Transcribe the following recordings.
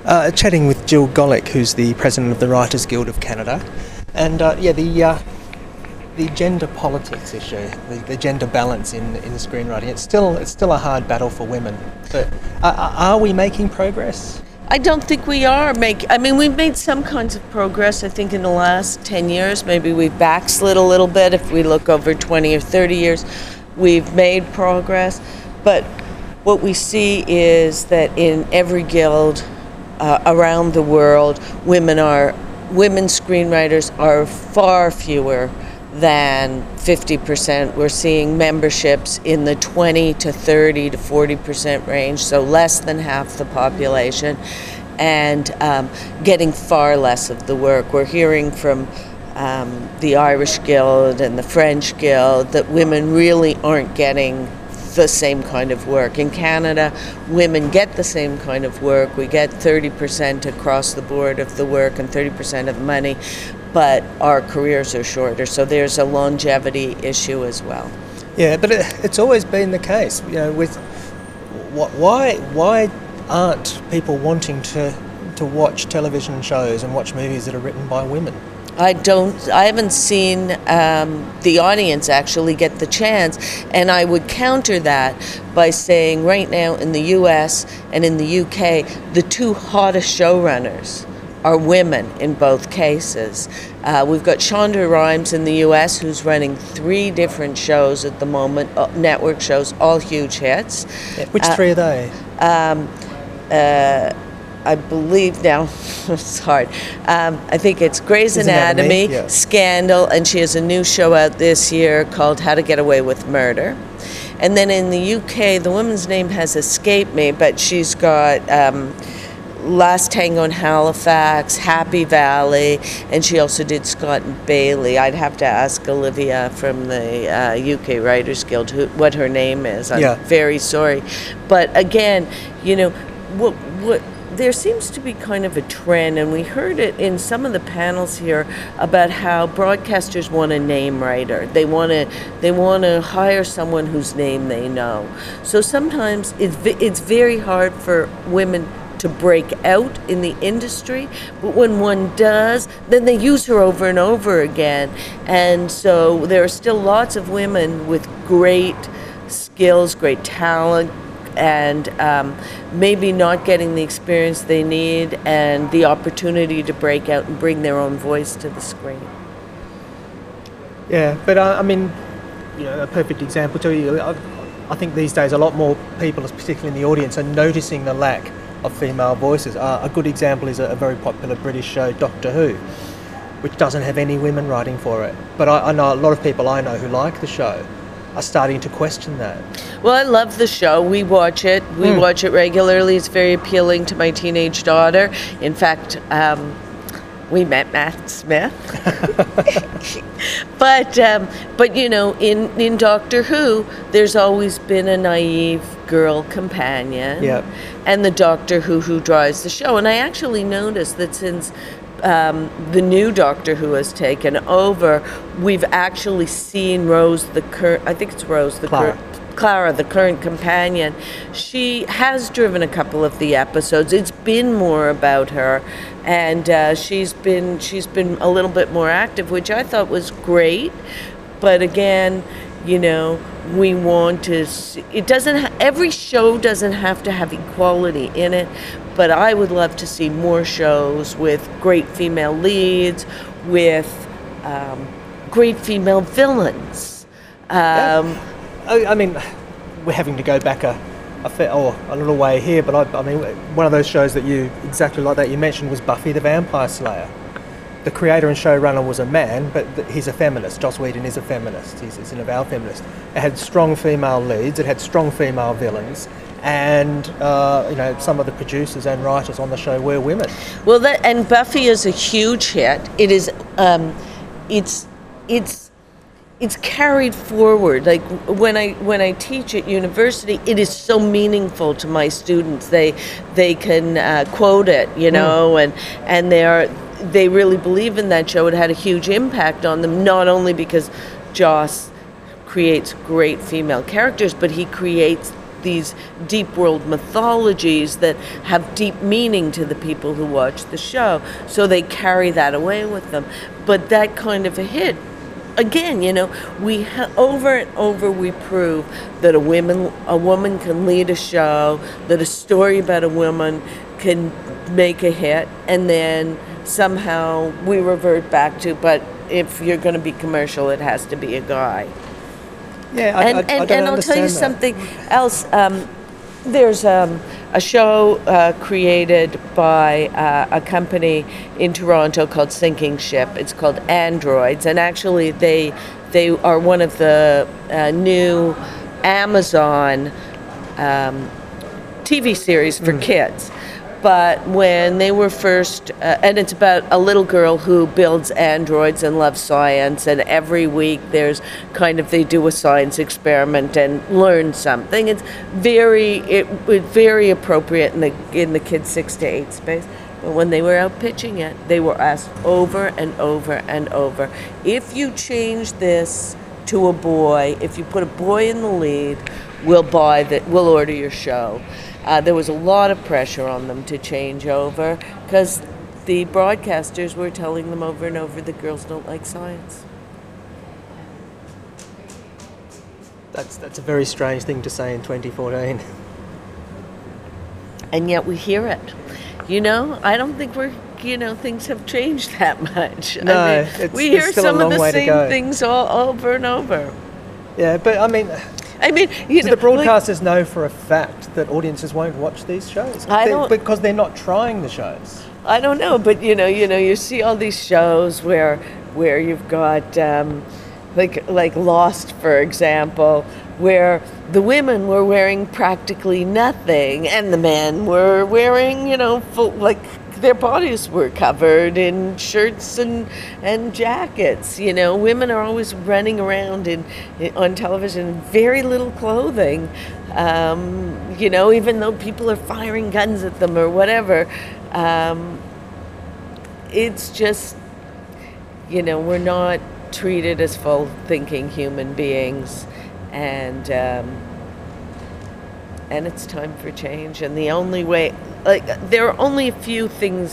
Chatting with Jill Golick, who's the president of the Writers Guild of Canada, and the gender politics issue, the gender balance in screenwriting. It's still a hard battle for women. But are we making progress? I don't think we are we've made some kinds of progress. I think in the last 10 years, maybe we've backslid a little bit. If we look over 20 or 30 years, we've made progress. But what we see is that in every guild around the world, women screenwriters are far fewer than 50%. We're seeing memberships in the 20 to 30 to 40% range, so less than half the population, and getting far less of the work. We're hearing from the Irish Guild and the French Guild that women really aren't getting the same kind of work. In Canada, women get the same kind of work. We get 30% across the board of the work and 30% of the money, but our careers are shorter, so there's a longevity issue as well. Yeah, but it's always been the case. With why aren't people wanting to watch television shows and watch movies that are written by women? I haven't seen the audience actually get the chance, and I would counter that by saying right now in the US and in the UK, the two hottest showrunners are women in both cases. We've got Shonda Rhimes in the US, who's running 3 different shows at the moment, network shows, all huge hits. Yeah, which 3 are they? I believe now, it's hard. I think it's Grey's Anatomy, yeah. Scandal, and she has a new show out this year called How to Get Away with Murder. And then in the UK, the woman's name has escaped me, but she's got Last Tango in Halifax, Happy Valley, and she also did Scott and Bailey. I'd have to ask Olivia from the UK Writers Guild what her name is. I'm very sorry. But again, what there seems to be kind of a trend, and we heard it in some of the panels here about how broadcasters want a name writer. They want to hire someone whose name they know. So sometimes it's very hard for women to break out in the industry, but when one does, then they use her over and over again. And so there are still lots of women with great skills, great talent, and maybe not getting the experience they need and the opportunity to break out and bring their own voice to the screen. Yeah, but a perfect example to you, I think these days a lot more people, particularly in the audience, are noticing the lack of female voices. A good example is a very popular British show, Doctor Who, which doesn't have any women writing for it. But I know a lot of people I know who like the show are starting to question that. Well, I love the show. We watch it. We watch it regularly. It's very appealing to my teenage daughter. In fact, we met Matt Smith. But in Doctor Who, there's always been a naive girl companion. Yep. And the Doctor Who drives the show. And I actually noticed that since the new Doctor Who has taken over, we've actually seen Clara, the current companion. She has driven a couple of the episodes. It's been more about her, and she's been a little bit more active, which I thought was great. But again, we want to see, every show doesn't have to have equality in it, but I would love to see more shows with great female leads, with great female villains. We're having to go back a little way here, but one of those shows that exactly like that you mentioned was Buffy the Vampire Slayer. The creator and showrunner was a man, but he's a feminist. Joss Whedon is a feminist. He's an avowed feminist. It had strong female leads. It had strong female villains, and some of the producers and writers on the show were women. Well, and Buffy is a huge hit. It is. It's carried forward. Like when I teach at university, it is so meaningful to my students. They can quote it, and they really believe in that show. It had a huge impact on them, not only because Joss creates great female characters, but he creates these deep world mythologies that have deep meaning to the people who watch the show. So they carry that away with them. But that kind of a hit, again, we over and over we prove that a woman can lead a show, that a story about a woman can make a hit, and then somehow we revert back to, but if you're going to be commercial, it has to be a guy. Yeah, I don't and I'll tell you understand that. something else. There's a show created by a company in Toronto called Sinking Ship. It's called Androids, and actually they are one of the new Amazon TV series for kids. But when they were first, and it's about a little girl who builds androids and loves science, and every week they do a science experiment and learn something. It's very appropriate in the kids 6 to 8 space. But when they were out pitching it, they were asked over and over and over, if you change this to a boy, if you put a boy in the lead, we'll order your show. There was a lot of pressure on them to change over because the broadcasters were telling them over and over that girls don't like science. That's a very strange thing to say in 2014. And yet we hear it. I don't think things have changed that much. No, we hear it's still some a of long the way to same go. things all over and over. Yeah, but I mean, do the broadcasters know for a fact that audiences won't watch these shows? Because they're not trying the shows. I don't know, but you see all these shows where you've got like Lost, for example, where the women were wearing practically nothing and the men were wearing, their bodies were covered in shirts and jackets. Women are always running around on television in very little clothing. Even though people are firing guns at them or whatever, it's just, we're not treated as full thinking human beings, and it's time for change. And the only way, there are only a few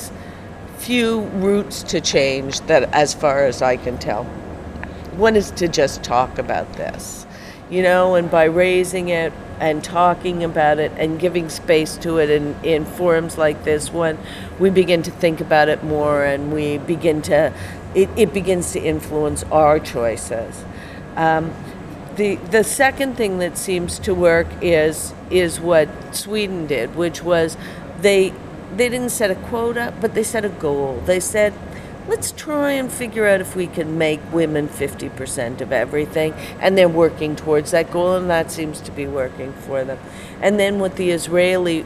routes to change that, as far as I can tell. One is to just talk about this, and by raising it and talking about it and giving space to it in forums like this one, we begin to think about it more, and it begins to influence our choices. The second thing that seems to work is what Sweden did, which was they didn't set a quota, but they set a goal. They said, let's try and figure out if we can make women 50% of everything, and they're working towards that goal, and that seems to be working for them. And then with the Israeli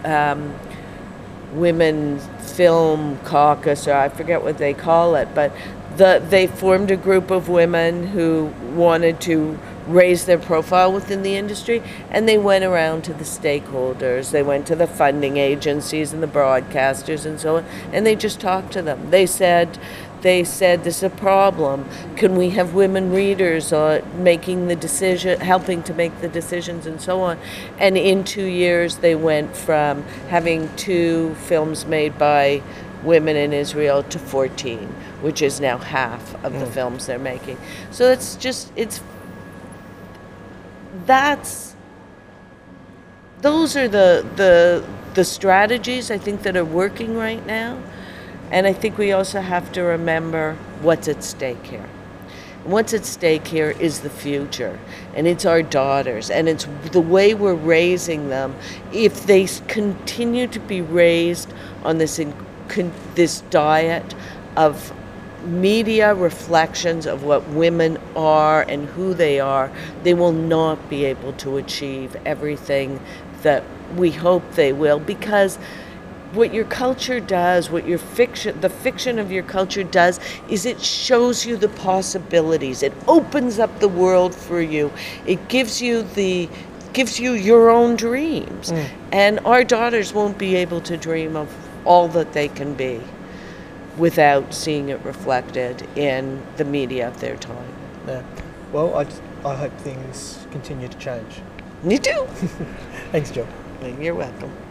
Women Film Caucus, or I forget what they call it, but they formed a group of women who wanted to raise their profile within the industry, and they went around to the stakeholders. They went to the funding agencies and the broadcasters and so on, and they just talked to them. They said this is a problem. Can we have women readers making the decision, helping to make the decisions and so on? And in 2 years they went from having 2 films made by women in Israel to 14, which is now half of the films they're making. So those are the strategies I think that are working right now. And I think we also have to remember what's at stake here. What's at stake here is the future, and it's our daughters, and it's the way we're raising them. If they continue to be raised on this diet of media reflections of what women are and who they are, they will not be able to achieve everything that we hope they will, because what your culture does, the fiction of your culture does, is it shows you the possibilities. It opens up the world for you. It gives you your own dreams. And our daughters won't be able to dream of all that they can be without seeing it reflected in the media of their time. Yeah. Well, I hope things continue to change. You do. Thanks, Jill. You're welcome.